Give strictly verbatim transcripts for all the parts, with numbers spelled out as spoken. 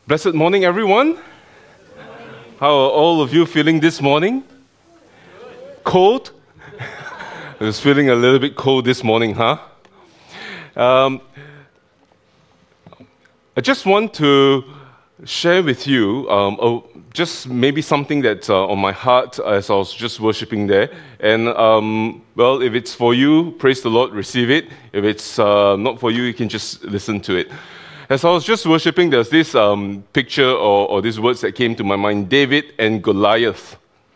Blessed morning, everyone. How are all of you feeling this morning? Cold? I was feeling a little bit cold this morning, huh? Um, I just want to share with you um, oh, just maybe something that's uh, on my heart as I was just worshiping there. And, um, well, if it's for you, praise the Lord, receive it. If it's uh, not for you, you can just listen to it. As I was just worshiping, there's this um, picture or, or these words that came to my mind, David and Goliath.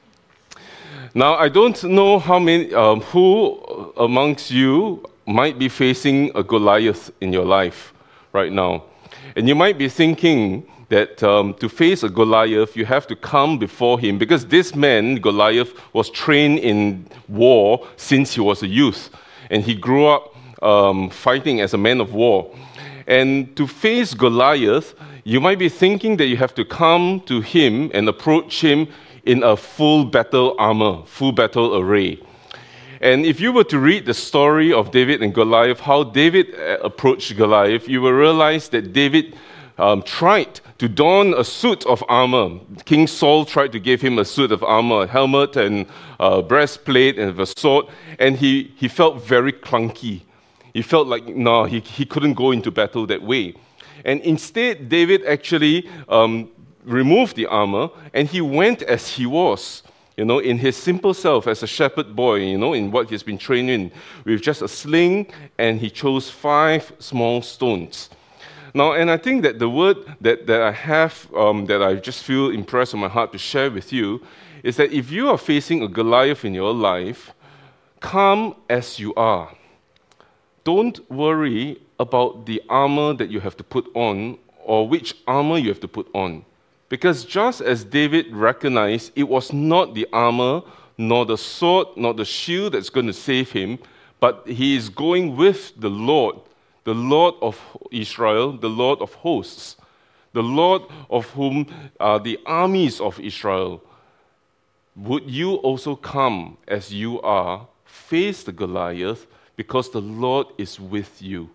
Now, I don't know how many, um, who amongst you might be facing a Goliath in your life right now. And you might be thinking that um, to face a Goliath, you have to come before him, because this man, Goliath, was trained in war since he was a youth. And he grew up um, fighting as a man of war. And to face Goliath, you might be thinking that you have to come to him and approach him in a full battle armor, full battle array. And if you were to read the story of David and Goliath, how David approached Goliath, you will realize that David um, tried to don a suit of armor. King Saul tried to give him a suit of armor, a helmet and a breastplate and a sword, and he, he felt very clunky. He felt like, no, he, he couldn't go into battle that way. And instead, David actually um, removed the armor, and he went as he was, you know, in his simple self as a shepherd boy, you know, in what he's been trained in, with just a sling, and he chose five small stones. Now, and I think that the word that, that I have, um, that I just feel impressed on my heart to share with you, is that if you are facing a Goliath in your life, come as you are. Don't worry about the armor that you have to put on or which armor you have to put on. Because just as David recognized, it was not the armor, nor the sword, nor the shield that's going to save him, but he is going with the Lord, the Lord of Israel, the Lord of hosts, the Lord of whom are the armies of Israel. Would you also come as you are, face the Goliath, because the Lord is with you?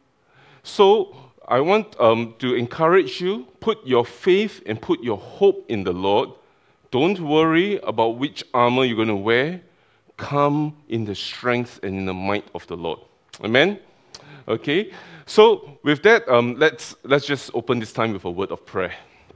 So I want um, to encourage you, put your faith and put your hope in the Lord. Don't worry about which armor you're going to wear. Come in the strength and in the might of the Lord. Amen? Okay, so with that, um, let's, let's just open this time with a word of prayer.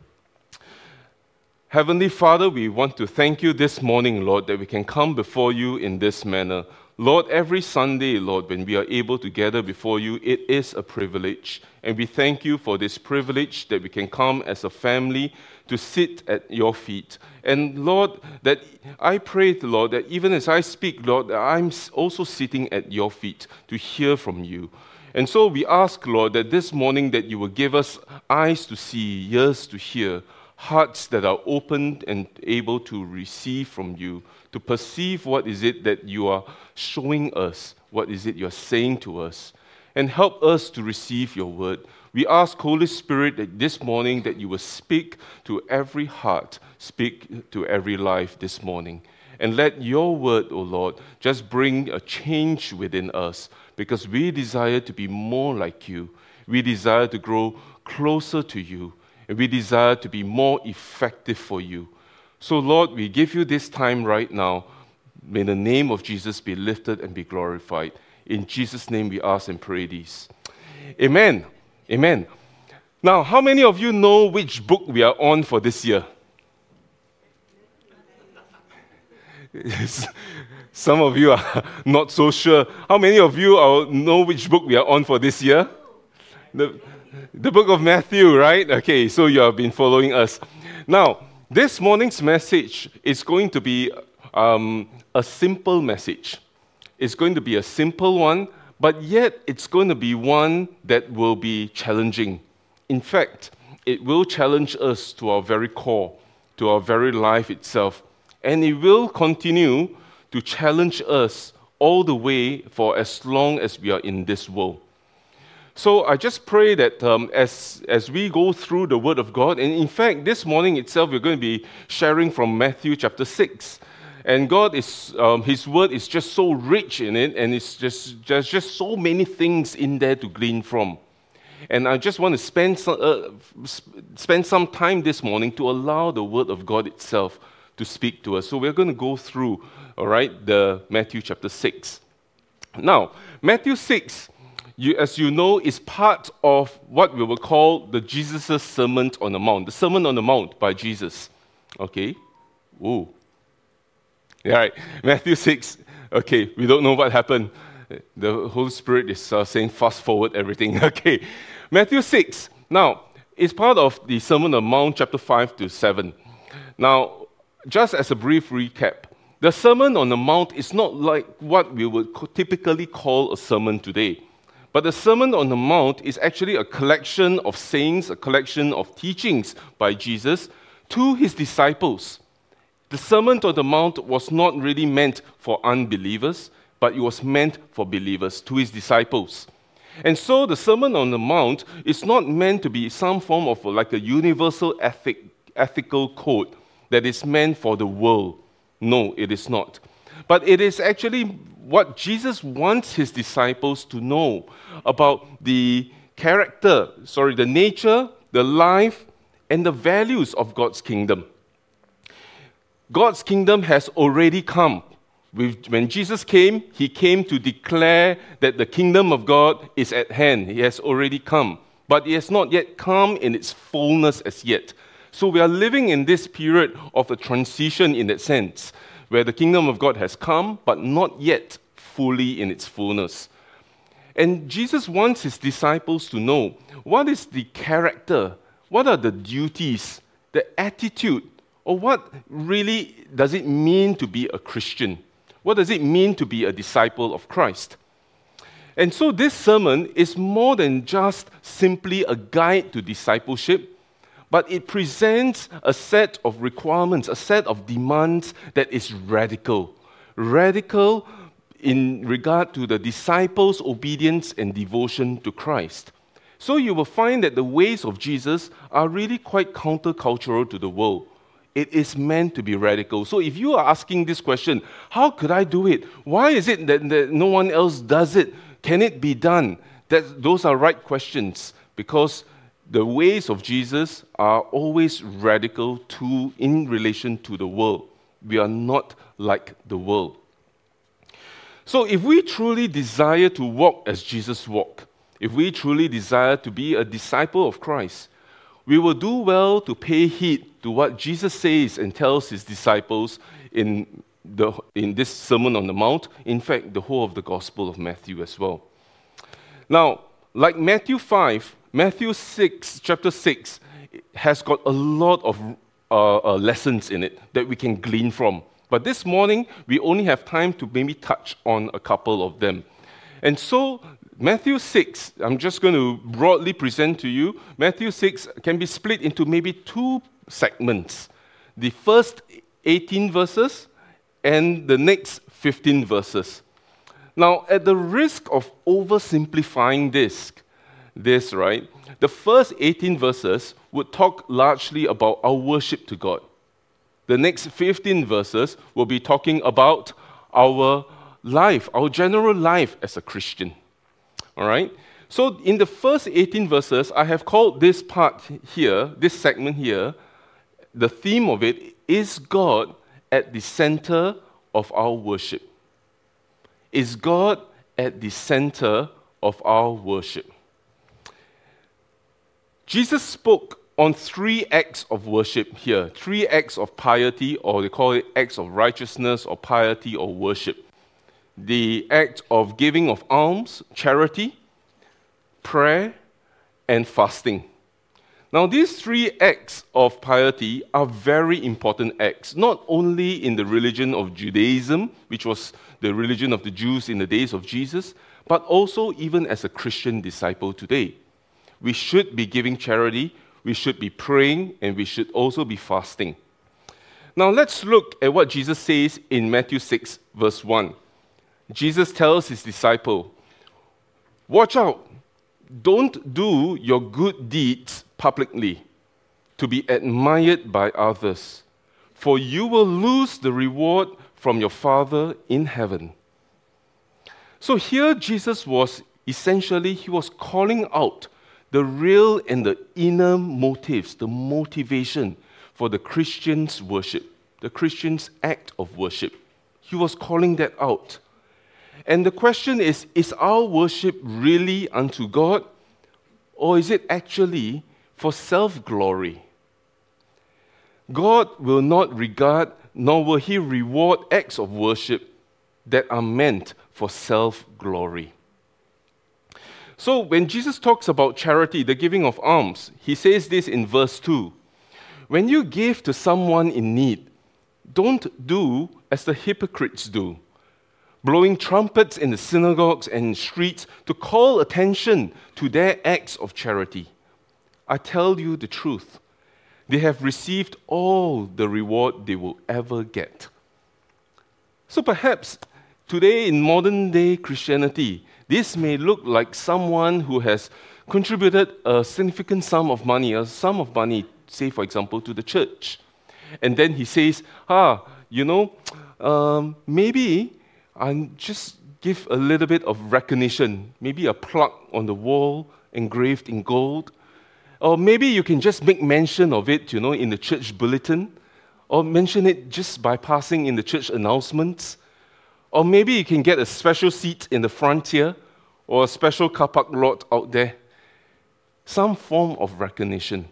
Heavenly Father, we want to thank you this morning, Lord, that we can come before you in this manner. Lord, every Sunday, Lord, when we are able to gather before you, it is a privilege. And we thank you for this privilege that we can come as a family to sit at your feet. And Lord, that I pray, Lord, that even as I speak, Lord, that I'm also sitting at your feet to hear from you. And so we ask, Lord, that this morning that you will give us eyes to see, ears to hear, hearts that are open and able to receive from you, to perceive what is it that you are showing us, what is it you're saying to us, and help us to receive your word. We ask, Holy Spirit, that this morning that you will speak to every heart, speak to every life this morning. And let your word, O Lord, just bring a change within us, because we desire to be more like you. We desire to grow closer to you. And we desire to be more effective for you. So, Lord, we give you this time right now. May the name of Jesus be lifted and be glorified. In Jesus' name we ask and pray these. Amen. Amen. Now, how many of you know which book we are on for this year? Some of you are not so sure. How many of you are, know which book we are on for this year? The, the book of Matthew, right? Okay, so you have been following us. Now, this morning's message is going to be um, a simple message. It's going to be a simple one, but yet it's going to be one that will be challenging. In fact, it will challenge us to our very core, to our very life itself. And it will continue to challenge us all the way for as long as we are in this world. So I just pray that um, as, as we go through the Word of God, and in fact, this morning itself, we're going to be sharing from Matthew chapter six. And God is, um, His Word is just so rich in it, and it's just, there's just so many things in there to glean from. And I just want to spend some, uh, spend some time this morning to allow the Word of God itself to speak to us. So we're going to go through, all right, the Matthew chapter six. Now, Matthew six, you, as you know, is part of what we will call the Jesus' Sermon on the Mount, the Sermon on the Mount by Jesus. Okay? Ooh. Yeah, right. Matthew six. Okay, we don't know what happened. The Holy Spirit is uh, saying fast forward everything. Okay. Matthew six. Now, it's part of the Sermon on the Mount, chapter five to seven. Now, just as a brief recap, the Sermon on the Mount is not like what we would typically call a sermon today. But the Sermon on the Mount is actually a collection of sayings, a collection of teachings by Jesus to his disciples. The Sermon on the Mount was not really meant for unbelievers, but it was meant for believers, to his disciples. And so the Sermon on the Mount is not meant to be some form of like a universal ethic, ethical code that is meant for the world. No, it is not. But it is actually what Jesus wants his disciples to know about the character, sorry, the nature, the life, and the values of God's kingdom. God's kingdom has already come. When Jesus came, he came to declare that the kingdom of God is at hand. He has already come. But it has not yet come in its fullness as yet. So we are living in this period of a transition in that sense, where the kingdom of God has come, but not yet fully in its fullness. And Jesus wants his disciples to know what is the character, what are the duties, the attitude, or what really does it mean to be a Christian? What does it mean to be a disciple of Christ? And so this sermon is more than just simply a guide to discipleship, but it presents a set of requirements, a set of demands that is radical. Radical in regard to the disciples' obedience and devotion to Christ. So you will find that the ways of Jesus are really quite countercultural to the world. It is meant to be radical. So if you are asking this question, how could I do it? Why is it that, that no one else does it? Can it be done? That, those are right questions, because the ways of Jesus are always radical to, in relation to the world. We are not like the world. So if we truly desire to walk as Jesus walked, if we truly desire to be a disciple of Christ, we will do well to pay heed to what Jesus says and tells his disciples in, the, in this Sermon on the Mount, in fact, the whole of the Gospel of Matthew as well. Now, like Matthew five, Matthew six, chapter six, has got a lot of uh, uh, lessons in it that we can glean from. But this morning, we only have time to maybe touch on a couple of them. And so, Matthew six, I'm just going to broadly present to you, Matthew six can be split into maybe two segments. The first eighteen verses and the next fifteen verses. Now, at the risk of oversimplifying this, this, right, the first eighteen verses would talk largely about our worship to God. The next fifteen verses will be talking about our life, our general life as a Christian. All right? So in the first eighteen verses, I have called this part here, this segment here, the theme of it is God at the center of our worship. Is God at the center of our worship? Jesus spoke on three acts of worship here, three acts of piety, or they call it acts of righteousness or piety or worship. The act of giving of alms, charity, prayer, and fasting. Now, these three acts of piety are very important acts, not only in the religion of Judaism, which was the religion of the Jews in the days of Jesus, but also even as a Christian disciple today. We should be giving charity, we should be praying, and we should also be fasting. Now, let's look at what Jesus says in Matthew six, verse one. Jesus tells his disciple, "Watch out, don't do your good deeds publicly to be admired by others, for you will lose the reward from your Father in heaven." So here Jesus was essentially, he was calling out the real and the inner motives, the motivation for the Christian's worship, the Christian's act of worship. He was calling that out. And the question is, is our worship really unto God, or is it actually for self-glory? God will not regard, nor will He reward acts of worship that are meant for self-glory. So when Jesus talks about charity, the giving of alms, He says this in verse two. When you give to someone in need, don't do as the hypocrites do, blowing trumpets in the synagogues and streets to call attention to their acts of charity. I tell you the truth, they have received all the reward they will ever get. So perhaps today in modern day Christianity, this may look like someone who has contributed a significant sum of money, a sum of money, say for example, to the church. And then he says, ah, you know, um, maybe I'll just give a little bit of recognition, maybe a plaque on the wall engraved in gold. Or maybe you can just make mention of it, you know, in the church bulletin, or mention it just by passing in the church announcements. Or maybe you can get a special seat in the front here, or a special car park lot out there. Some form of recognition.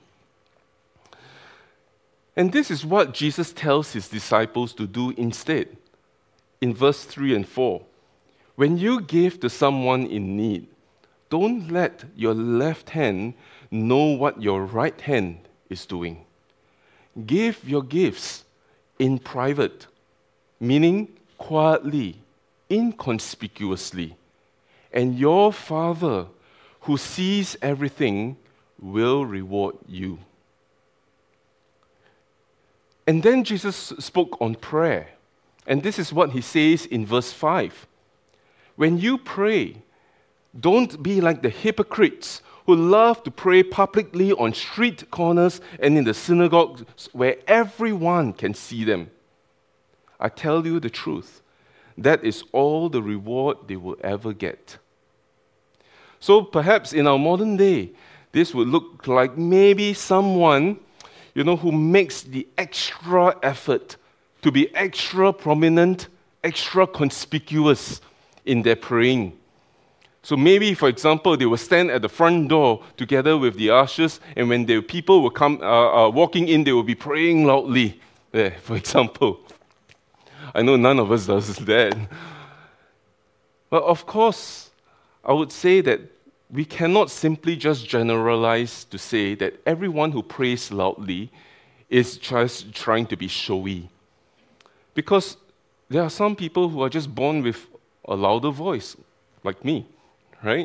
And this is what Jesus tells His disciples to do instead. In verse three and four, when you give to someone in need, don't let your left hand know what your right hand is doing. Give your gifts in private, meaning quietly, inconspicuously, and your Father who sees everything will reward you. And then Jesus spoke on prayer. And this is what He says in verse five. When you pray, don't be like the hypocrites who love to pray publicly on street corners and in the synagogues where everyone can see them. I tell you the truth, that is all the reward they will ever get. So perhaps in our modern day, this would look like maybe someone, you know, who makes the extra effort to be extra prominent, extra conspicuous in their praying. So maybe, for example, they will stand at the front door together with the ushers, and when the people will come uh, uh, walking in, they will be praying loudly. There, for example. I know none of us does that. But of course, I would say that we cannot simply just generalize to say that everyone who prays loudly is just trying to be showy. Because there are some people who are just born with a louder voice, like me, right?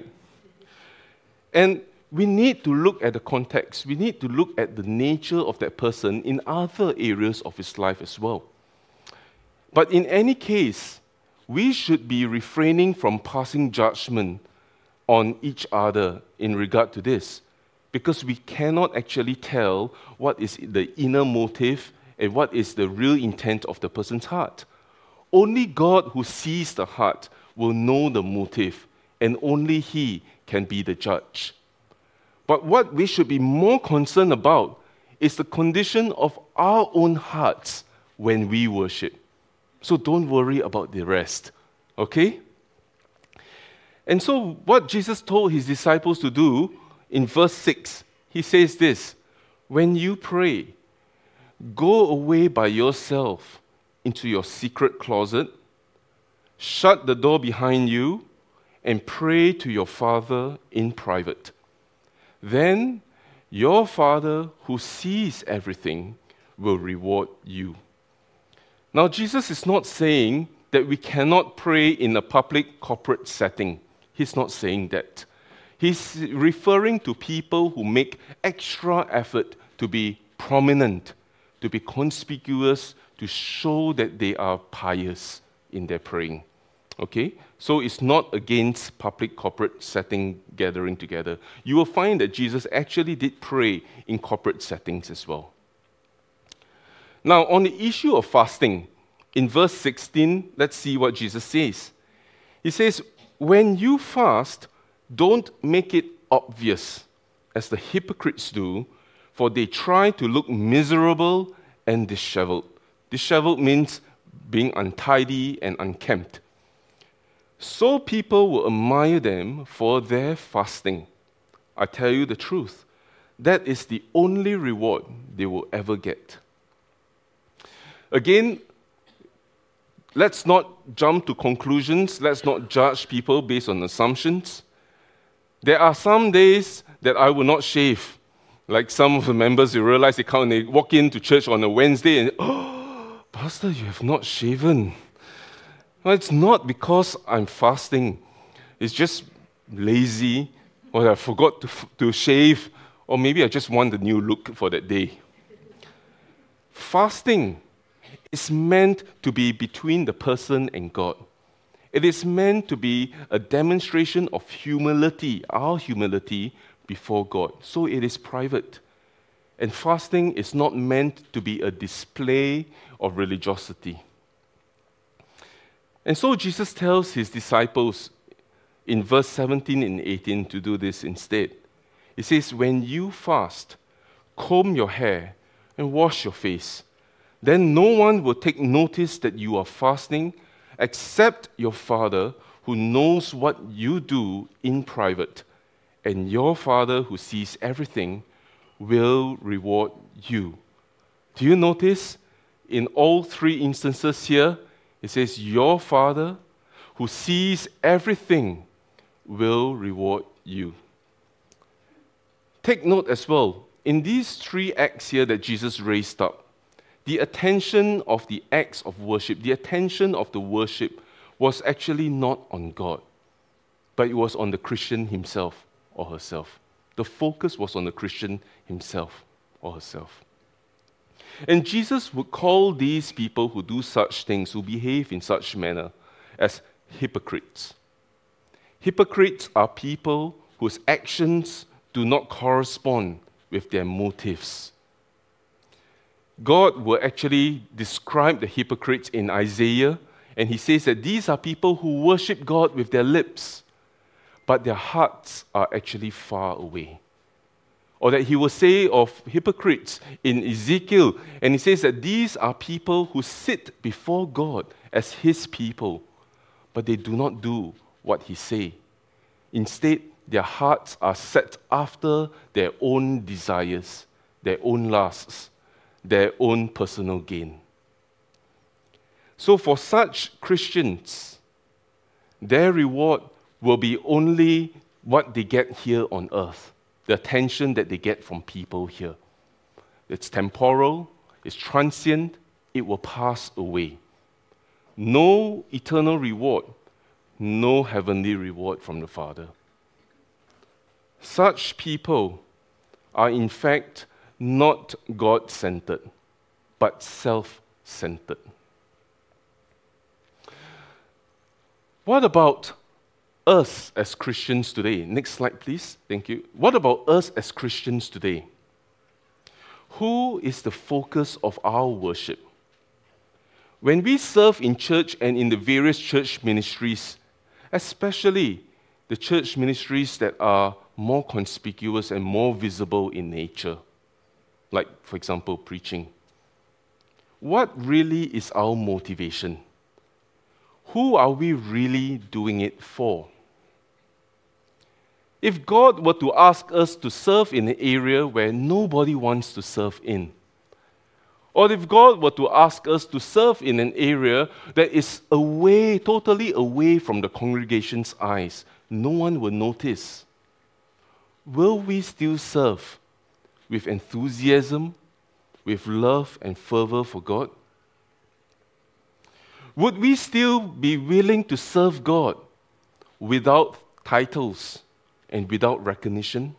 And we need to look at the context. We need to look at the nature of that person in other areas of his life as well. But in any case, we should be refraining from passing judgment on each other in regard to this, because we cannot actually tell what is the inner motive and what is the real intent of the person's heart. Only God who sees the heart will know the motive, and only He can be the judge. But what we should be more concerned about is the condition of our own hearts when we worship. So don't worry about the rest, okay? And so what Jesus told His disciples to do in verse six, He says this, when you pray, go away by yourself into your secret closet, shut the door behind you, and pray to your Father in private. Then your Father who sees everything will reward you. Now, Jesus is not saying that we cannot pray in a public corporate setting. He's not saying that. He's referring to people who make extra effort to be prominent, to be conspicuous, to show that they are pious in their praying. Okay? So it's not against public corporate setting gathering together. You will find that Jesus actually did pray in corporate settings as well. Now, on the issue of fasting, in verse sixteen, let's see what Jesus says. He says, when you fast, don't make it obvious, as the hypocrites do, for they try to look miserable and disheveled. Disheveled means being untidy and unkempt. So people will admire them for their fasting. I tell you the truth, that is the only reward they will ever get. Again, let's not jump to conclusions. Let's not judge people based on assumptions. There are some days that I will not shave. Like some of the members, you realize they come and they walk into church on a Wednesday and, oh, Pastor, you have not shaven. Well, it's not because I'm fasting. It's just lazy, or I forgot to, to shave, or maybe I just want a new look for that day. Fasting is meant to be between the person and God. It is meant to be a demonstration of humility, our humility before God. So it is private. And fasting is not meant to be a display of religiosity. And so Jesus tells his disciples in verse seventeen and eighteen to do this instead. He says, when you fast, comb your hair and wash your face. Then no one will take notice that you are fasting except your Father who knows what you do in private. And your Father who sees everything will reward you. Do you notice in all three instances here, it says, your Father who sees everything will reward you. Take note as well, in these three acts here that Jesus raised up, the attention of the acts of worship, the attention of the worship was actually not on God, but it was on the Christian himself or herself. The focus was on the Christian himself or herself. And Jesus would call these people who do such things, who behave in such manner, as hypocrites. Hypocrites are people whose actions do not correspond with their motives. God will actually describe the hypocrites in Isaiah, and he says that these are people who worship God with their lips, but their hearts are actually far away. Or that he will say of hypocrites in Ezekiel, and he says that these are people who sit before God as his people, but they do not do what he say. Instead, their hearts are set after their own desires, their own lusts, their own personal gain. So for such Christians, their reward will be only what they get here on earth, the attention that they get from people here. It's temporal, it's transient, it will pass away. No eternal reward, no heavenly reward from the Father. Such people are in fact not God-centered, but self-centered. What about us as Christians today? Next slide, please. Thank you. What about us as Christians today? Who is the focus of our worship? When we serve in church and in the various church ministries, especially the church ministries that are more conspicuous and more visible in nature, like, for example, preaching. What really is our motivation? Who are we really doing it for? If God were to ask us to serve in an area where nobody wants to serve in, or if God were to ask us to serve in an area that is away, totally away from the congregation's eyes, no one will notice, will we still serve with enthusiasm, with love and fervor for God? Would we still be willing to serve God without titles and without recognition?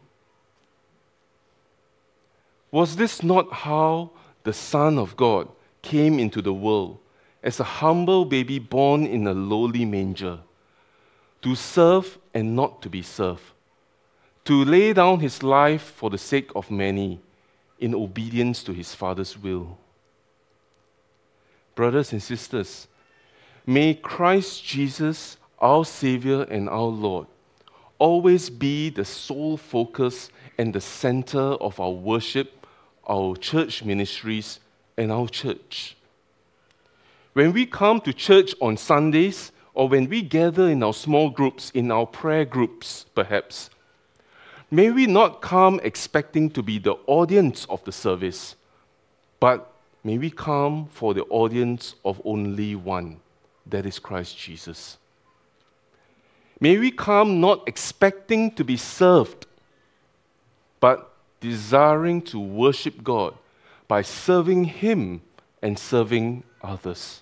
Was this not how the Son of God came into the world as a humble baby born in a lowly manger, to serve and not to be served, to lay down his life for the sake of many in obedience to his Father's will? Brothers and sisters, may Christ Jesus, our Savior and our Lord, always be the sole focus and the center of our worship, our church ministries, and our church. When we come to church on Sundays, or when we gather in our small groups, in our prayer groups, perhaps, may we not come expecting to be the audience of the service, but may we come for the audience of only one, that is Christ Jesus. May we come not expecting to be served, but desiring to worship God by serving Him and serving others.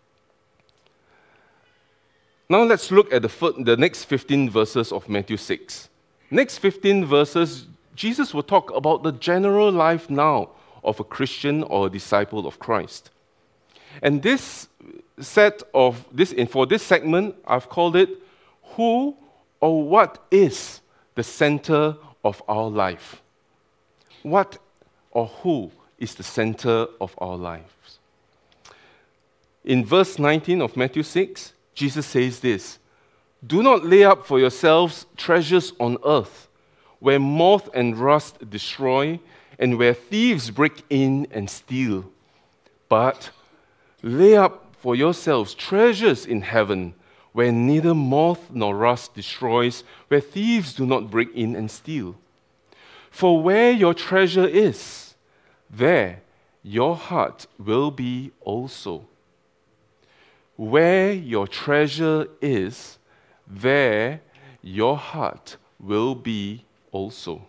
Now let's look at the, fir- the next fifteen verses of Matthew six. Next fifteen verses, Jesus will talk about the general life now of a Christian or a disciple of Christ. And this set of, this for this segment, I've called it, Who or What is the Center of Our Life? What or who is the center of our lives? In verse nineteen of Matthew six, Jesus says this, "Do not lay up for yourselves treasures on earth, where moth and rust destroy, and where thieves break in and steal. But lay up for yourselves treasures in heaven, where neither moth nor rust destroys, where thieves do not break in and steal. For where your treasure is, there your heart will be also." Where your treasure is, there your heart will be also.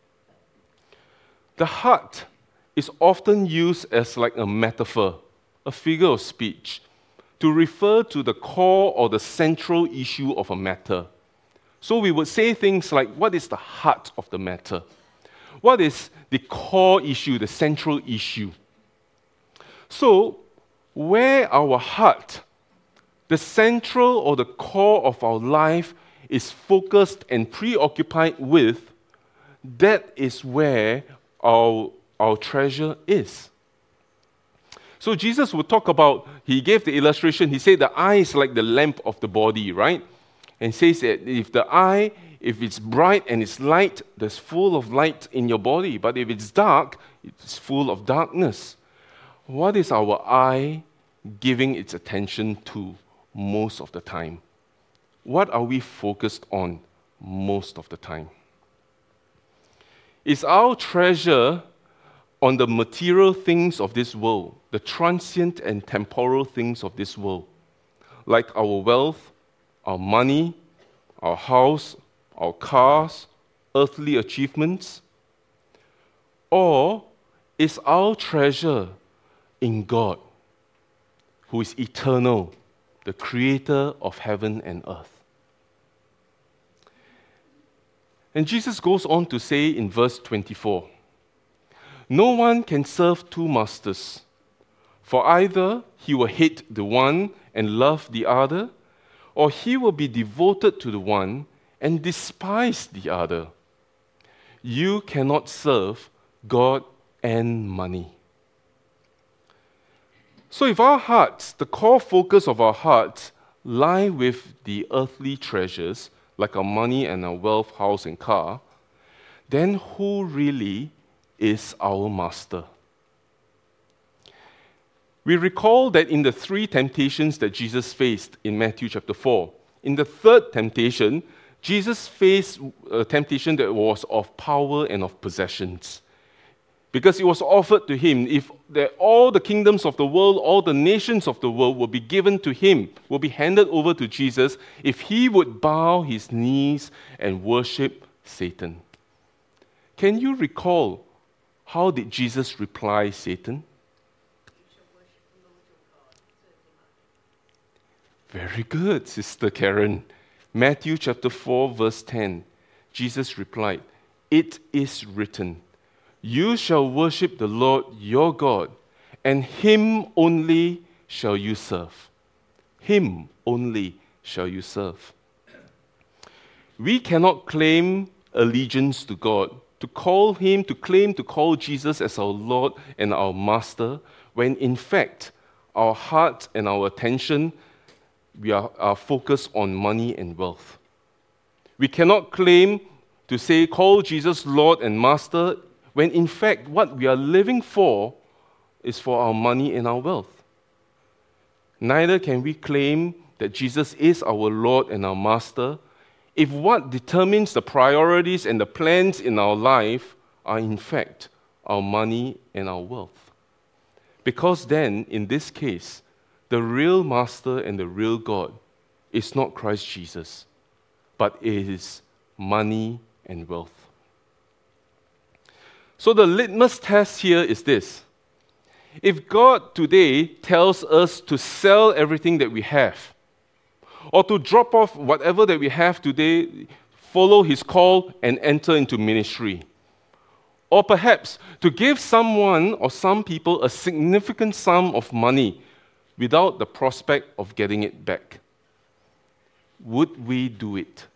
The heart is often used as like a metaphor, a figure of speech, to refer to the core or the central issue of a matter. So we would say things like, what is the heart of the matter? What is the core issue, the central issue? So, where our heart, the central or the core of our life, is focused and preoccupied with, that is where our, our treasure is. So Jesus would talk about, he gave the illustration, he said the eye is like the lamp of the body, right? And says that if the eye, if it's bright and it's light, there's full of light in your body. But if it's dark, it's full of darkness. What is our eye giving its attention to most of the time? What are we focused on most of the time? Is our treasure on the material things of this world, the transient and temporal things of this world, like our wealth, our money, our house, our cars, earthly achievements? Or is our treasure in God, who is eternal, the creator of heaven and earth? And Jesus goes on to say in verse twenty-four, "No one can serve two masters, for either he will hate the one and love the other, or he will be devoted to the one and despise the other. You cannot serve God and money." So if our hearts, the core focus of our hearts, lie with the earthly treasures, like our money and our wealth, house and car, then who really is our master? We recall that in the three temptations that Jesus faced in Matthew chapter four, in the third temptation, Jesus faced a temptation that was of power and of possessions. Because it was offered to him, if the, all the kingdoms of the world, all the nations of the world will be given to him, will be handed over to Jesus, if he would bow his knees and worship Satan. Can you recall how did Jesus reply Satan? Very good, Sister Karen. Matthew chapter four, verse ten. Jesus replied, "It is written, you shall worship the Lord your God, and him only shall you serve." Him only shall you serve. We cannot claim allegiance to God, to call him, to claim to call Jesus as our Lord and our Master, when in fact our heart and our attention, we are, are focused on money and wealth. We cannot claim to say, call Jesus Lord and Master, when in fact what we are living for is for our money and our wealth. Neither can we claim that Jesus is our Lord and our Master if what determines the priorities and the plans in our life are in fact our money and our wealth. Because then, in this case, the real Master and the real God is not Christ Jesus, but it is money and wealth. So the litmus test here is this. If God today tells us to sell everything that we have, or to drop off whatever that we have today, follow His call and enter into ministry, or perhaps to give someone or some people a significant sum of money without the prospect of getting it back, would we do it?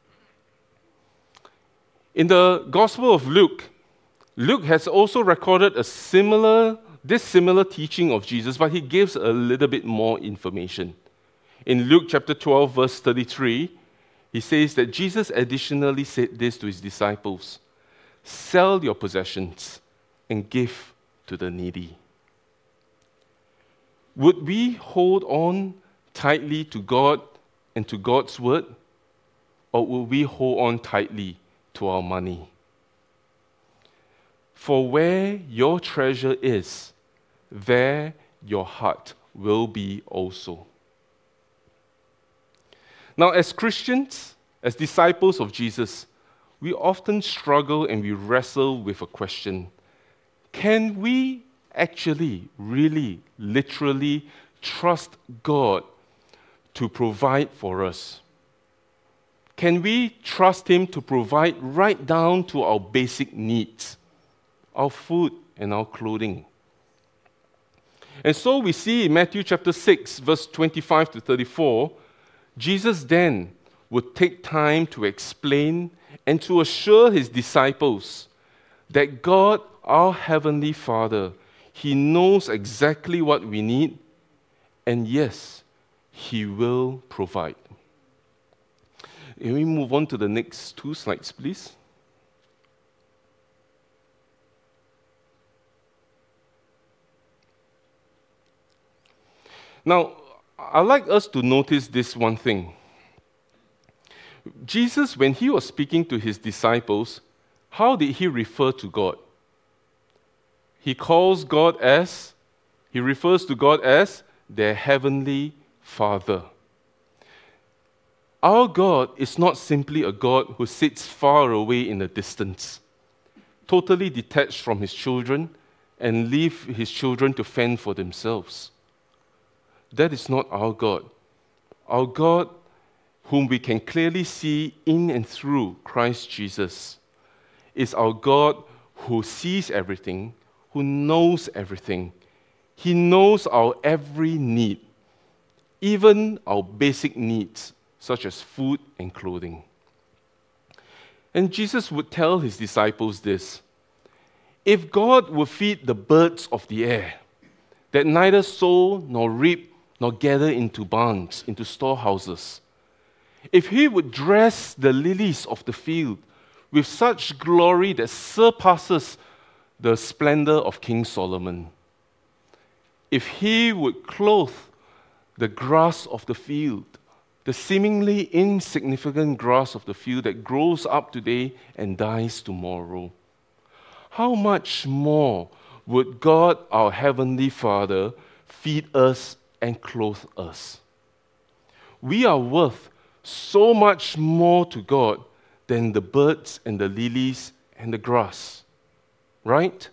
In the Gospel of Luke, Luke has also recorded a similar, this similar teaching of Jesus, but he gives a little bit more information. In Luke chapter twelve, verse thirty-three, he says that Jesus additionally said this to his disciples: sell your possessions and give to the needy. Would we hold on tightly to God and to God's word, or will we hold on tightly to our money? For where your treasure is, there your heart will be also. Now, as Christians, as disciples of Jesus, we often struggle and we wrestle with a question. Can we actually, really, literally trust God to provide for us? Can we trust Him to provide right down to our basic needs, our food and our clothing? And so we see in Matthew chapter six, verse twenty-five to thirty-four, Jesus then would take time to explain and to assure His disciples that God, our Heavenly Father, He knows exactly what we need, and yes, He will provide. Can we move on to the next two slides, please? Now, I'd like us to notice this one thing. Jesus, when He was speaking to His disciples, how did He refer to God? He calls God as, He refers to God as their Heavenly Father. Our God is not simply a God who sits far away in the distance, totally detached from His children and leave His children to fend for themselves. That is not our God. Our God, whom we can clearly see in and through Christ Jesus, is our God who sees everything, who knows everything. He knows our every need, even our basic needs, such as food and clothing. And Jesus would tell His disciples this: if God would feed the birds of the air, that neither sow nor reap nor gather into barns, into storehouses, if He would dress the lilies of the field with such glory that surpasses the splendor of King Solomon, if He would clothe the grass of the field, the seemingly insignificant grass of the field that grows up today and dies tomorrow, how much more would God, our Heavenly Father, feed us and clothe us? We are worth so much more to God than the birds and the lilies and the grass, right?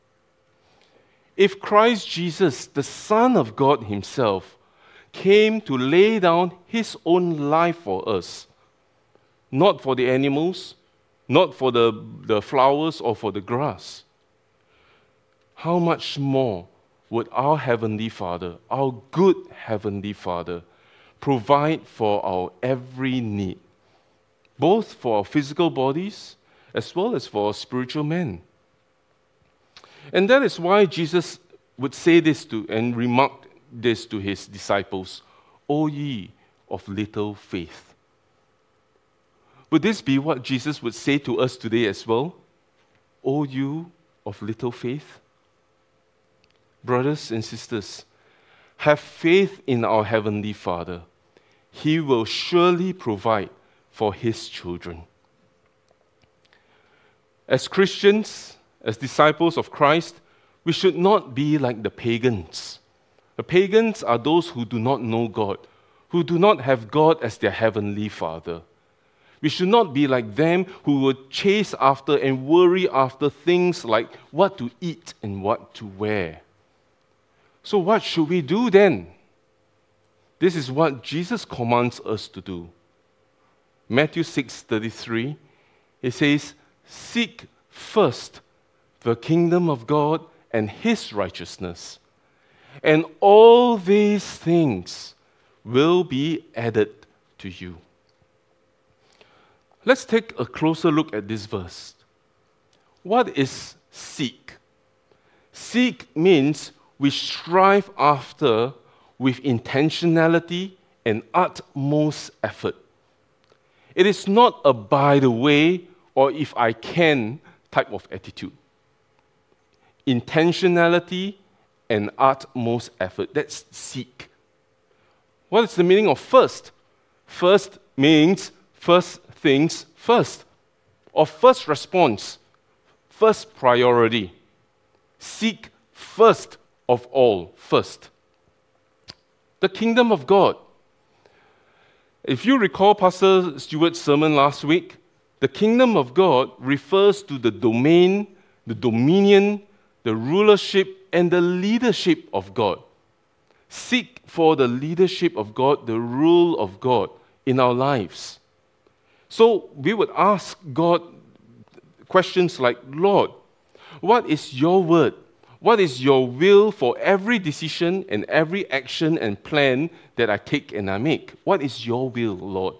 If Christ Jesus, the Son of God Himself, came to lay down His own life for us, not for the animals, not for the, the flowers or for the grass, how much more would our Heavenly Father, our good Heavenly Father, provide for our every need, both for our physical bodies as well as for our spiritual men? And that is why Jesus would say this to and remark this to His disciples: O ye of little faith. Would this be what Jesus would say to us today as well? O you of little faith? Brothers and sisters, have faith in our Heavenly Father. He will surely provide for His children. As Christians, as disciples of Christ, we should not be like the pagans. The pagans are those who do not know God, who do not have God as their Heavenly Father. We should not be like them who would chase after and worry after things like what to eat and what to wear. So what should we do then? This is what Jesus commands us to do. Matthew six thirty-three, it says, "Seek first the kingdom of God and His righteousness, and all these things will be added to you." Let's take a closer look at this verse. What is seek? Seek means we strive after with intentionality and utmost effort. It is not a by the way or if I can type of attitude. Intentionality and utmost effort. That's seek. What is the meaning of first? First means first things first, or first response, first priority. Seek first of all, first. The kingdom of God. If you recall Pastor Stewart's sermon last week, the kingdom of God refers to the domain, the dominion, the rulership, and the leadership of God. Seek for the leadership of God, the rule of God in our lives. So we would ask God questions like, Lord, what is your word? What is your will for every decision and every action and plan that I take and I make? What is your will, Lord?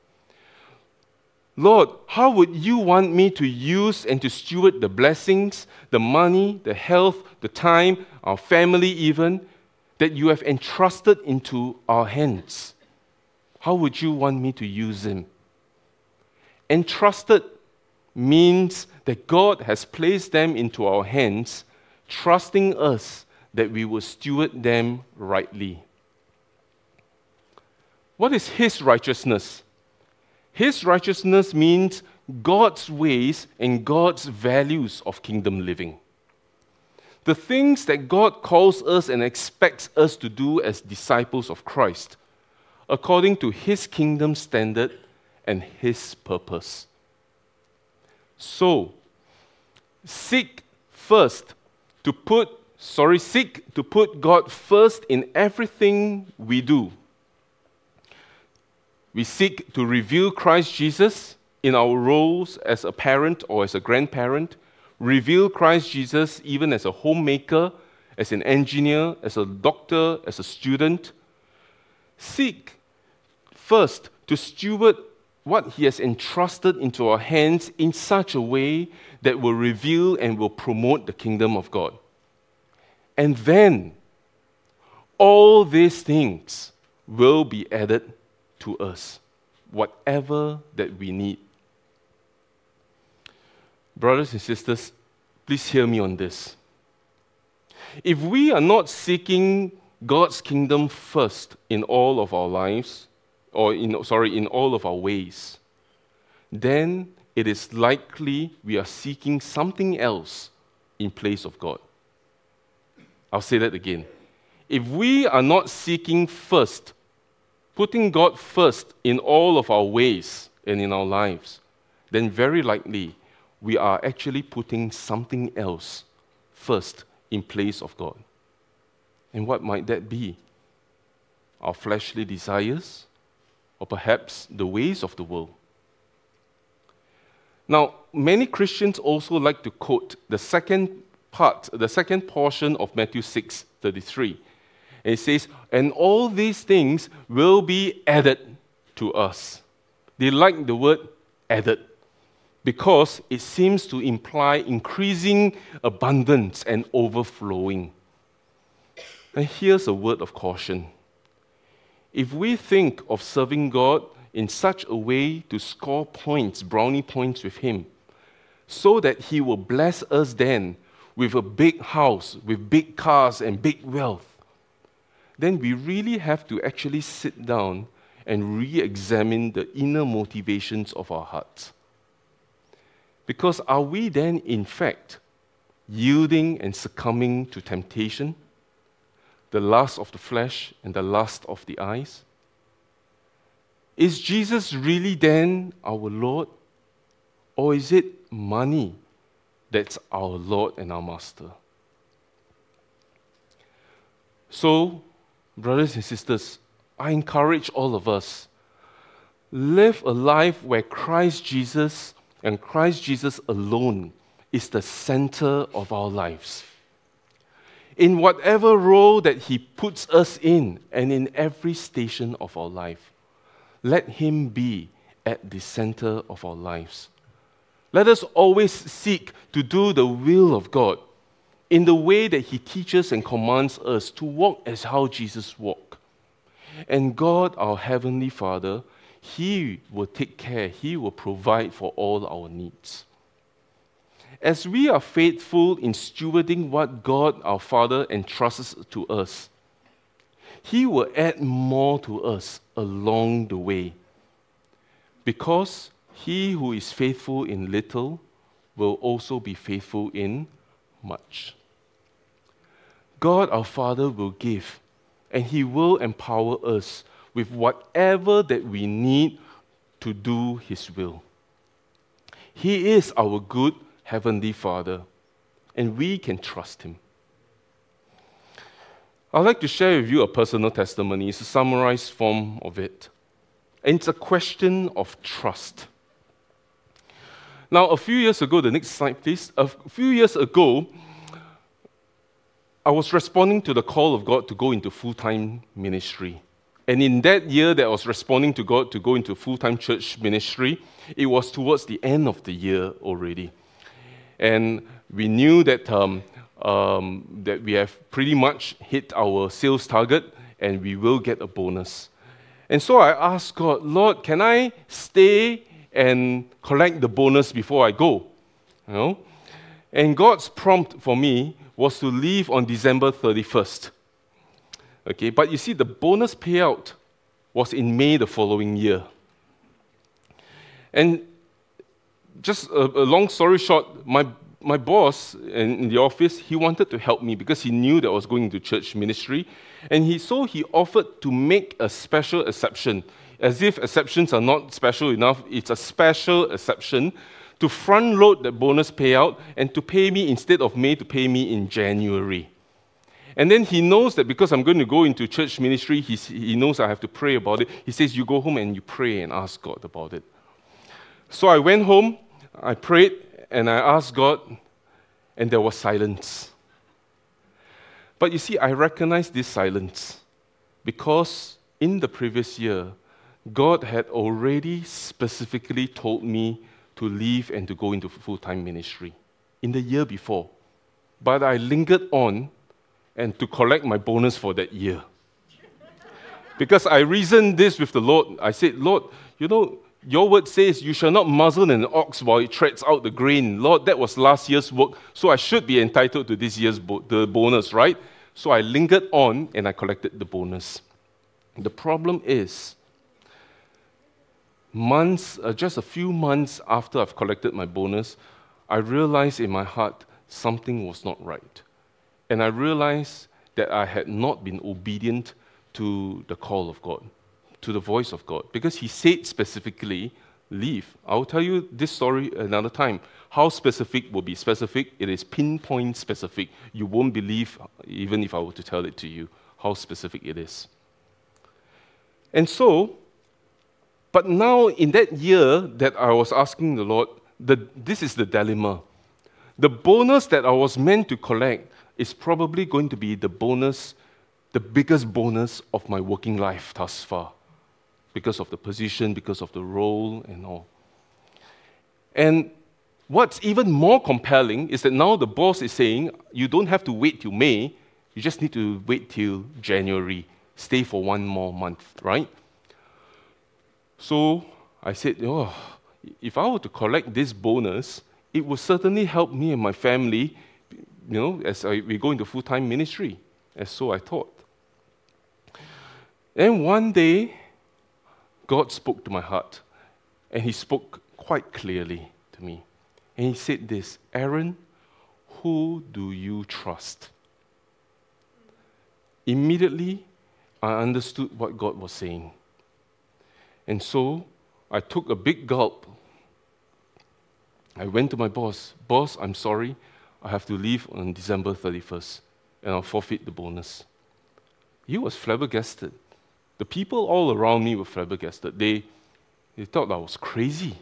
Lord, how would you want me to use and to steward the blessings, the money, the health, the time, our family even, that you have entrusted into our hands? How would you want me to use them? Entrusted means that God has placed them into our hands, trusting us that we will steward them rightly. What is His righteousness? His righteousness means God's ways and God's values of kingdom living. The things that God calls us and expects us to do as disciples of Christ, according to His kingdom standard and His purpose. So, seek first to put, sorry, seek to put God first in everything we do. We seek to reveal Christ Jesus in our roles as a parent or as a grandparent, reveal Christ Jesus even as a homemaker, as an engineer, as a doctor, as a student. Seek first to steward what He has entrusted into our hands in such a way that will reveal and will promote the kingdom of God. And then, all these things will be added to us, whatever that we need. Brothers and sisters, please hear me on this. If we are not seeking God's kingdom first in all of our lives, or in, sorry, in all of our ways, then it is likely we are seeking something else in place of God. I'll say that again. If we are not seeking first, putting God first in all of our ways and in our lives, then very likely we are actually putting something else first in place of God. And what might that be? Our fleshly desires, or perhaps the ways of the world. Now, many Christians also like to quote the second part, the second portion of Matthew six thirty-three. And it says, and all these things will be added to us. They like the word added because it seems to imply increasing abundance and overflowing. And here's a word of caution. If we think of serving God in such a way to score points, brownie points with Him, so that He will bless us then with a big house, with big cars and big wealth, then we really have to actually sit down and re-examine the inner motivations of our hearts. Because are we then, in fact, yielding and succumbing to temptation, the lust of the flesh and the lust of the eyes? Is Jesus really then our Lord? Or is it money that's our Lord and our Master? So, brothers and sisters, I encourage all of us, live a life where Christ Jesus and Christ Jesus alone is the center of our lives. In whatever role that He puts us in and in every station of our life, let Him be at the center of our lives. Let us always seek to do the will of God in the way that He teaches and commands us to walk as how Jesus walked. And God, our Heavenly Father, He will take care, He will provide for all our needs. As we are faithful in stewarding what God, our Father, entrusts to us, He will add more to us along the way. Because he who is faithful in little will also be faithful in much. God our Father will give, and He will empower us with whatever that we need to do His will. He is our good Heavenly Father, and we can trust Him. I'd like to share with you a personal testimony. It's a summarized form of it. And it's a question of trust. Now, a few years ago, the next slide, please. A few years ago, I was responding to the call of God to go into full-time ministry. And in that year that I was responding to God to go into full-time church ministry, it was towards the end of the year already. And we knew that, um, um, that we have pretty much hit our sales target and we will get a bonus. And so I asked God, Lord, can I stay and collect the bonus before I go? You know? And God's prompt for me was to leave on December thirty-first. Okay, but you see, the bonus payout was in May the following year. And just a, a long story short, my my boss in, in the office, he wanted to help me because he knew that I was going into church ministry. And he so he offered to make a special exception, as if exceptions are not special enough. It's a special exception to front load the bonus payout and to pay me instead of May, to pay me in January. And then he knows that because I'm going to go into church ministry, he's, he knows I have to pray about it. He says, you go home and you pray and ask God about it. So I went home, I prayed, and I asked God, and there was silence. But you see, I recognize this silence because in the previous year, God had already specifically told me to leave and to go into full-time ministry in the year before. But I lingered on and to collect my bonus for that year. Because I reasoned this with the Lord. I said, Lord, you know, your word says you shall not muzzle an ox while it treads out the grain. Lord, that was last year's work, so I should be entitled to this year's bo- the bonus, right? So I lingered on and I collected the bonus. The problem is, months, uh, just a few months after I've collected my bonus, I realized in my heart something was not right. And I realized that I had not been obedient to the call of God, to the voice of God, because He said specifically, leave. I'll tell you this story another time. How specific will be specific? It is pinpoint specific. You won't believe, even if I were to tell it to you, how specific it is. And so, but now in that year that I was asking the Lord, the, this is the dilemma. The bonus that I was meant to collect is probably going to be the bonus, the biggest bonus of my working life thus far, because of the position, because of the role and all. And what's even more compelling is that now the boss is saying, you don't have to wait till May, you just need to wait till January, stay for one more month, right? So I said, oh, if I were to collect this bonus, it would certainly help me and my family, you know, as I, we go into full-time ministry. And so I thought. And one day, God spoke to my heart, and He spoke quite clearly to me. And He said this, Aaron, who do you trust? Immediately, I understood what God was saying. And so, I took a big gulp. I went to my boss. Boss, I'm sorry, I have to leave on December thirty-first, and I'll forfeit the bonus. He was flabbergasted. The people all around me were flabbergasted. They, they thought I was crazy.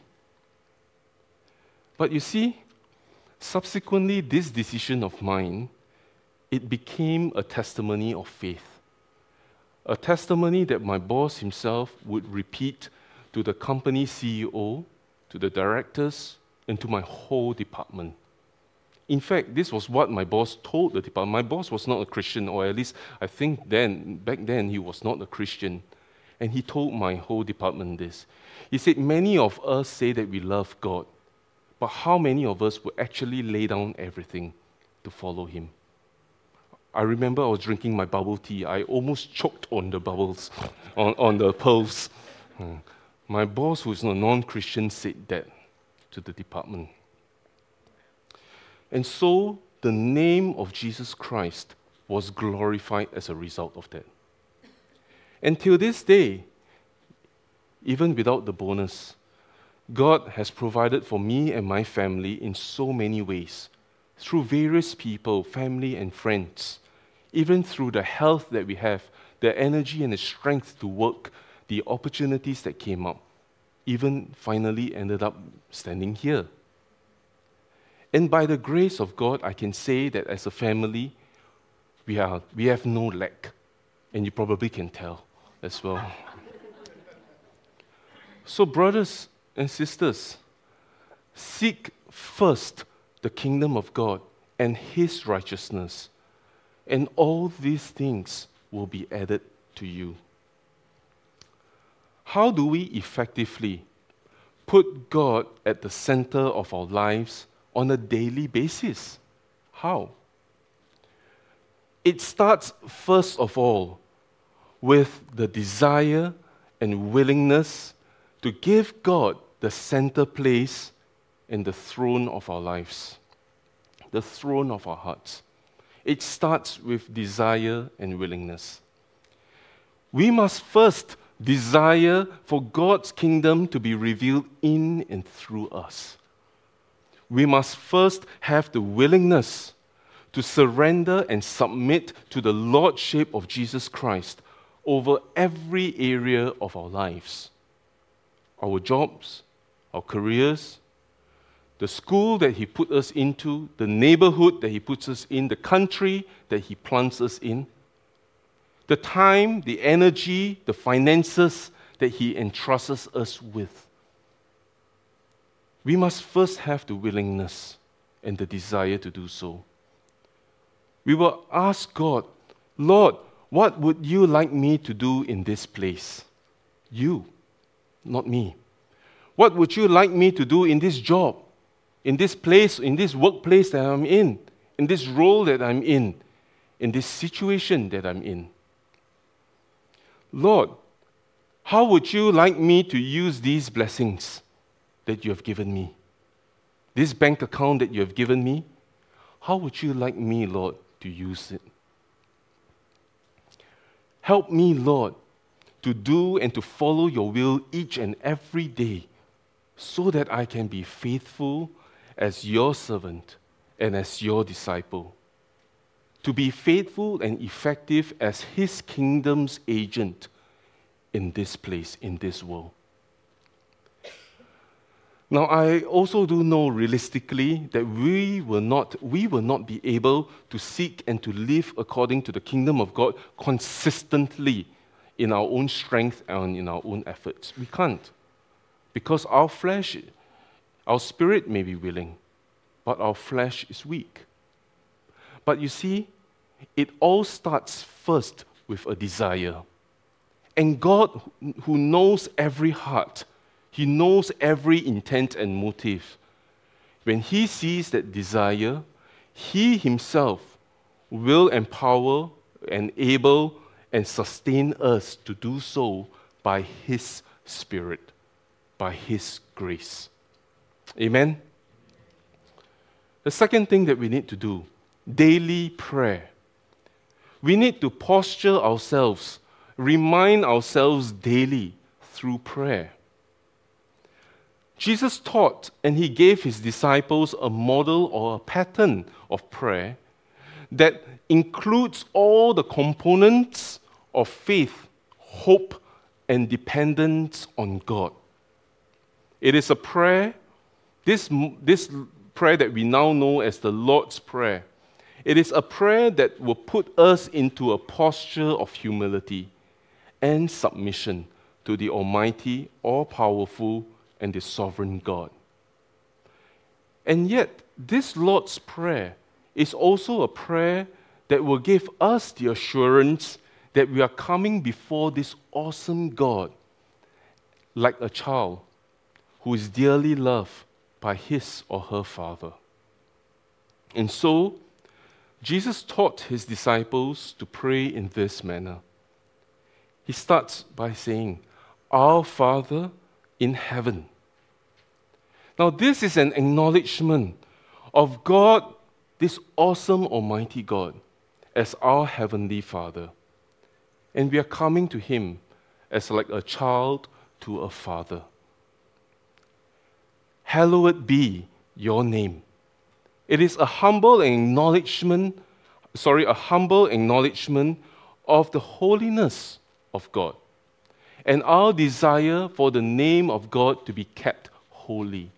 But you see, subsequently, this decision of mine, it became a testimony of faith. A testimony that my boss himself would repeat to the company C E O, to the directors, and to my whole department. In fact, this was what my boss told the department. My boss was not a Christian, or at least I think then, back then, he was not a Christian. And he told my whole department this. He said, many of us say that we love God, but how many of us would actually lay down everything to follow Him? I remember I was drinking my bubble tea. I almost choked on the bubbles, on, on the pearls. Hmm. My boss, who is a non-Christian, said that to the department. And so the name of Jesus Christ was glorified as a result of that. Until this day, even without the bonus, God has provided for me and my family in so many ways, through various people, family and friends, even through the health that we have, the energy and the strength to work, the opportunities that came up, even finally ended up standing here. And by the grace of God, I can say that as a family, we are we have no lack. And you probably can tell as well. So brothers and sisters, seek first the kingdom of God and His righteousness, and all these things will be added to you. How do we effectively put God at the center of our lives on a daily basis? How? It starts first of all with the desire and willingness to give God the center place in the throne of our lives, the throne of our hearts. It starts with desire and willingness. We must first desire for God's kingdom to be revealed in and through us. We must first have the willingness to surrender and submit to the Lordship of Jesus Christ over every area of our lives. Our jobs, our careers, the school that He put us into, the neighborhood that He puts us in, the country that He plants us in, the time, the energy, the finances that He entrusts us with. We must first have the willingness and the desire to do so. We will ask God, Lord, what would you like me to do in this place? You, not me. What would you like me to do in this job, in this place, in this workplace that I'm in, in this role that I'm in, in this situation that I'm in? Lord, how would you like me to use these blessings that you have given me? This bank account that you have given me, how would you like me, Lord, to use it? Help me, Lord, to do and to follow your will each and every day so that I can be faithful as your servant and as your disciple. To be faithful and effective as His kingdom's agent in this place, in this world. Now, I also do know realistically that we will not, we will not be able to seek and to live according to the kingdom of God consistently in our own strength and in our own efforts. We can't. Because our flesh, our spirit may be willing, but our flesh is weak. But you see, it all starts first with a desire. And God, who knows every heart, He knows every intent and motive. When He sees that desire, He Himself will empower, enable, and sustain us to do so by His Spirit, by His grace. Amen? The second thing that we need to do, daily prayer. We need to posture ourselves, remind ourselves daily through prayer. Jesus taught and He gave His disciples a model or a pattern of prayer that includes all the components of faith, hope, and dependence on God. It is a prayer, this, this prayer that we now know as the Lord's Prayer. It is a prayer that will put us into a posture of humility and submission to the Almighty, all-powerful, and the sovereign God. And yet, this Lord's Prayer is also a prayer that will give us the assurance that we are coming before this awesome God like a child who is dearly loved by his or her Father. And so, Jesus taught His disciples to pray in this manner. He starts by saying, "Our Father in heaven." Now, this is an acknowledgement of God, this awesome Almighty God, as our Heavenly Father. And we are coming to Him as like a child to a father. Hallowed be your name. It is a humble acknowledgement, sorry, a humble acknowledgement of the holiness of God and our desire for the name of God to be kept holy.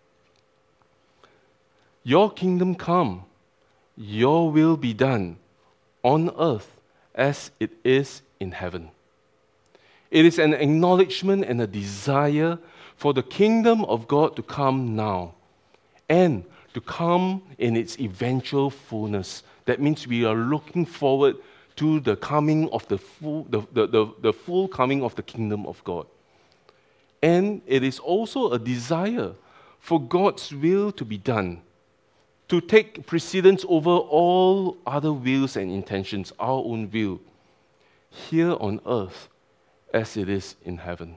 Your kingdom come, your will be done on earth as it is in heaven. It is an acknowledgement and a desire for the kingdom of God to come now and to come in its eventual fullness. That means we are looking forward to the coming of the full, the, the, the, the full coming of the kingdom of God. And it is also a desire for God's will to be done, to take precedence over all other wills and intentions, our own will, here on earth as it is in heaven.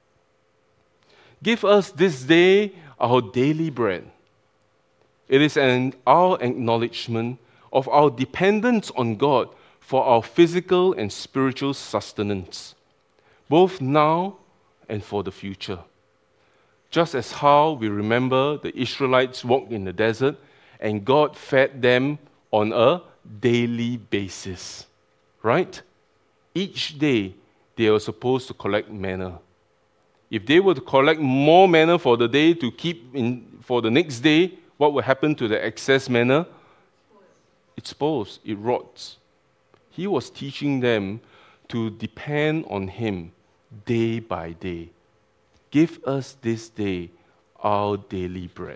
Give us this day our daily bread. It is an, our acknowledgement of our dependence on God for our physical and spiritual sustenance, both now and for the future. Just as how we remember the Israelites walked in the desert and God fed them on a daily basis, right? Each day they were supposed to collect manna. If they were to collect more manna for the day to keep in for the next day, what will happen to the excess manna? It spoils, it rots. He was teaching them to depend on Him day by day. Give us this day our daily bread.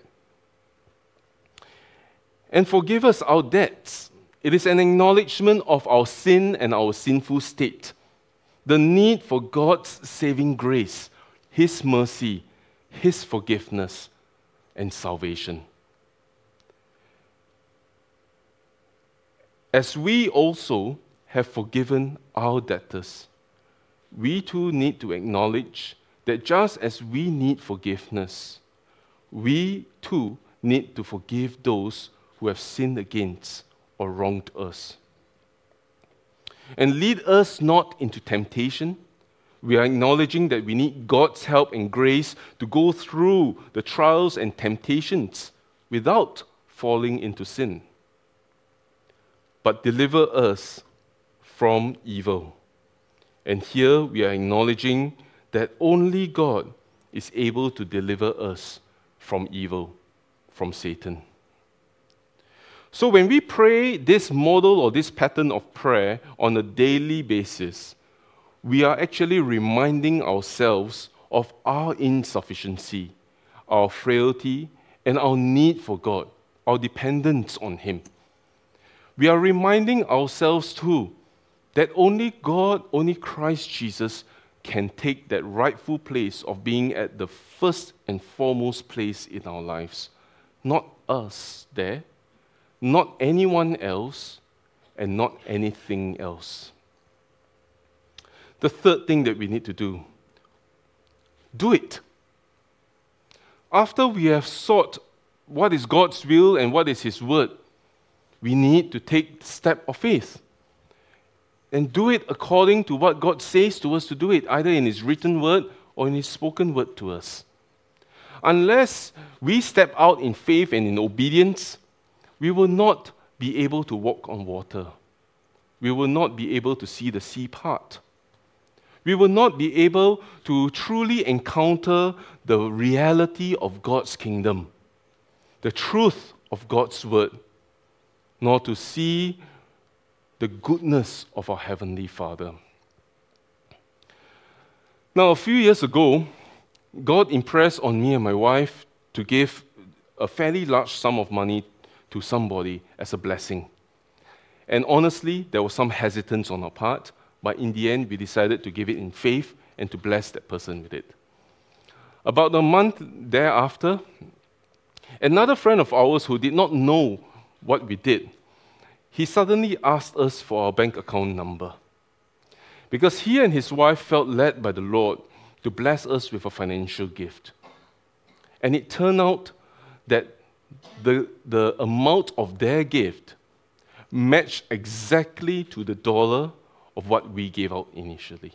And forgive us our debts. It is an acknowledgement of our sin and our sinful state, the need for God's saving grace, His mercy, His forgiveness, and salvation. As we also have forgiven our debtors, we too need to acknowledge that just as we need forgiveness, we too need to forgive those who have sinned against or wronged us. And lead us not into temptation. We are acknowledging that we need God's help and grace to go through the trials and temptations without falling into sin. But deliver us from evil. And here we are acknowledging that only God is able to deliver us from evil, from Satan. So when we pray this model or this pattern of prayer on a daily basis, we are actually reminding ourselves of our insufficiency, our frailty, and our need for God, our dependence on Him. We are reminding ourselves too that only God, only Christ Jesus can take that rightful place of being at the first and foremost place in our lives. Not us there, not anyone else, and not anything else. The third thing that we need to do, do it. After we have sought what is God's will and what is His word, we need to take the step of faith and do it according to what God says to us to do it, either in His written word or in His spoken word to us. Unless we step out in faith and in obedience, we will not be able to walk on water. We will not be able to see the sea part. We will not be able to truly encounter the reality of God's kingdom, the truth of God's word, nor to see the goodness of our Heavenly Father. Now, a few years ago, God impressed on me and my wife to give a fairly large sum of money to somebody as a blessing. And honestly, there was some hesitance on our part, but in the end, we decided to give it in faith and to bless that person with it. About a month thereafter, another friend of ours who did not know what we did, he suddenly asked us for our bank account number because he and his wife felt led by the Lord to bless us with a financial gift. And it turned out that the, the amount of their gift matched exactly to the dollar of what we gave out initially.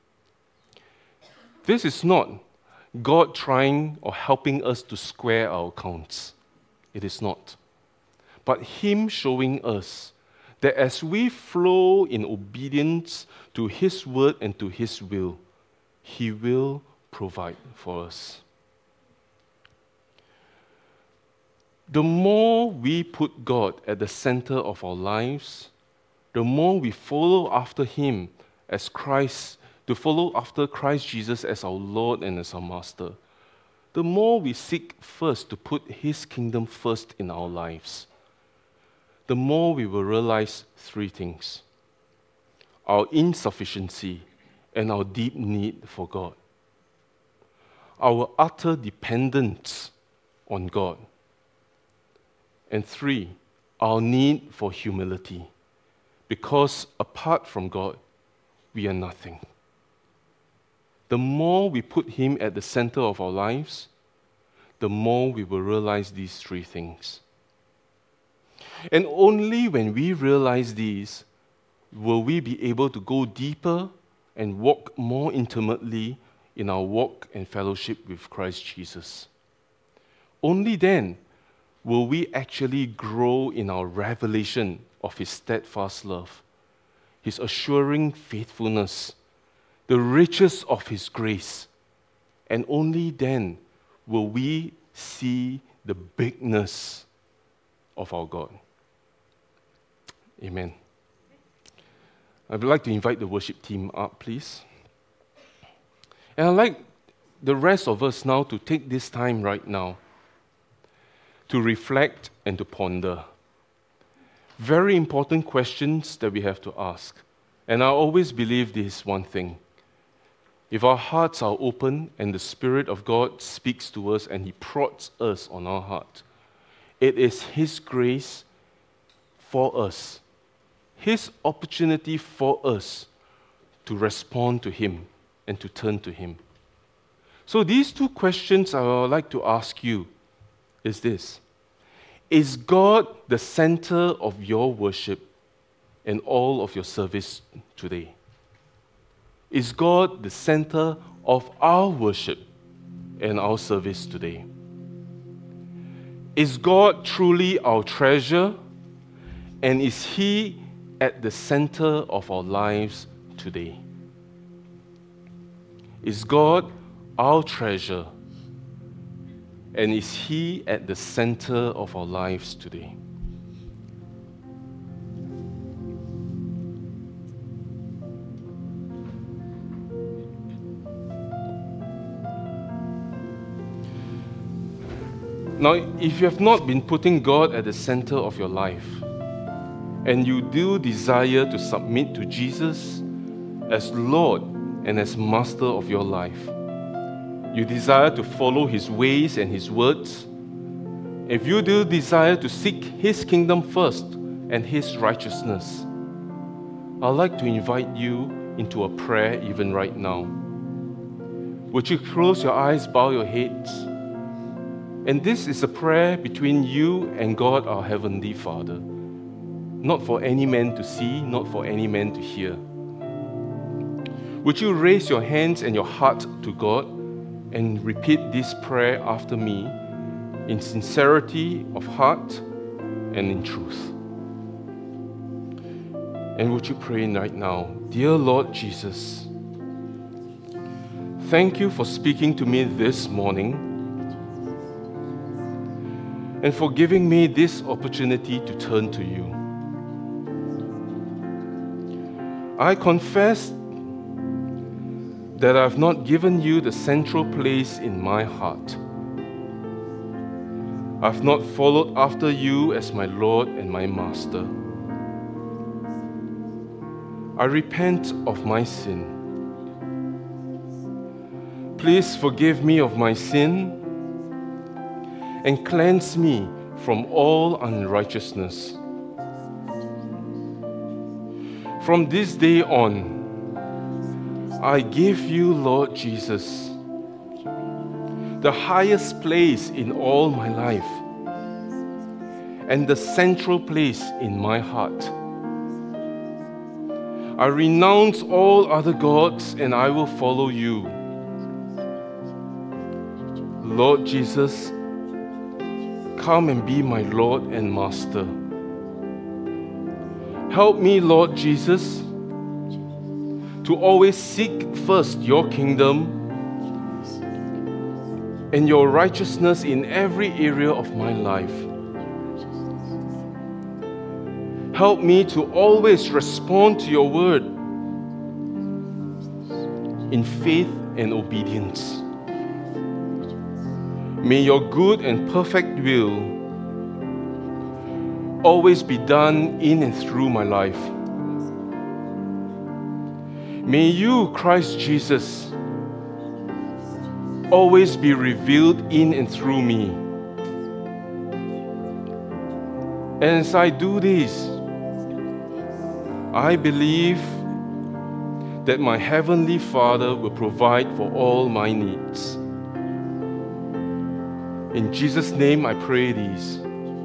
This is not God trying or helping us to square our accounts. It is not. But Him showing us that as we flow in obedience to His word and to His will, He will provide for us. The more we put God at the center of our lives, the more we follow after Him as Christ, to follow after Christ Jesus as our Lord and as our Master, the more we seek first to put His kingdom first in our lives, the more we will realize three things: our insufficiency and our deep need for God, our utter dependence on God, and three, our need for humility, because apart from God, we are nothing. The more we put Him at the center of our lives, the more we will realize these three things. And only when we realize these will we be able to go deeper and walk more intimately in our walk and fellowship with Christ Jesus. Only then will we actually grow in our revelation of His steadfast love, His assuring faithfulness, the riches of His grace, and only then will we see the bigness of our God. Amen. I would like to invite the worship team up, please. And I'd like the rest of us now to take this time right now to reflect and to ponder. Very important questions that we have to ask. And I always believe this one thing. If our hearts are open and the Spirit of God speaks to us and He prods us on our heart, it is His grace for us, His opportunity for us to respond to Him and to turn to Him. So these two questions I would like to ask you is this: is God the center of your worship and all of your service today? Is God the center of our worship and our service today? Is God truly our treasure, and is He at the center of our lives today? Is God our treasure, and is He at the center of our lives today? Now, if you have not been putting God at the center of your life, and you do desire to submit to Jesus as Lord and as master of your life. You desire to follow His ways and His words. If you do desire to seek His kingdom first and His righteousness, I'd like to invite you into a prayer even right now. Would you close your eyes, bow your heads? And this is a prayer between you and God, our Heavenly Father. Not for any man to see, not for any man to hear. Would you raise your hands and your heart to God and repeat this prayer after me in sincerity of heart and in truth? And would you pray right now, dear Lord Jesus, thank you for speaking to me this morning and for giving me this opportunity to turn to you. I confess that I have not given you the central place in my heart. I have not followed after you as my Lord and my Master. I repent of my sin. Please forgive me of my sin and cleanse me from all unrighteousness. From this day on, I give you, Lord Jesus, the highest place in all my life and the central place in my heart. I renounce all other gods and I will follow you. Lord Jesus, come and be my Lord and Master. Help me, Lord Jesus, to always seek first your kingdom and your righteousness in every area of my life. Help me to always respond to your word in faith and obedience. May your good and perfect will always be done in and through my life. May you, Christ Jesus, always be revealed in and through me. And as I do this, I believe that my Heavenly Father will provide for all my needs. In Jesus' name I pray these.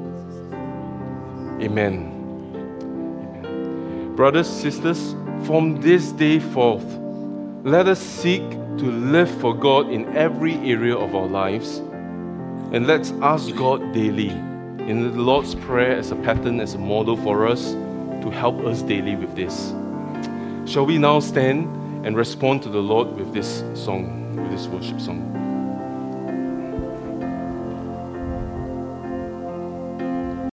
Amen. Amen. Brothers, sisters, from this day forth, let us seek to live for God in every area of our lives. And let's ask God daily in the Lord's Prayer as a pattern, as a model for us to help us daily with this. Shall we now stand and respond to the Lord with this song, with this worship song?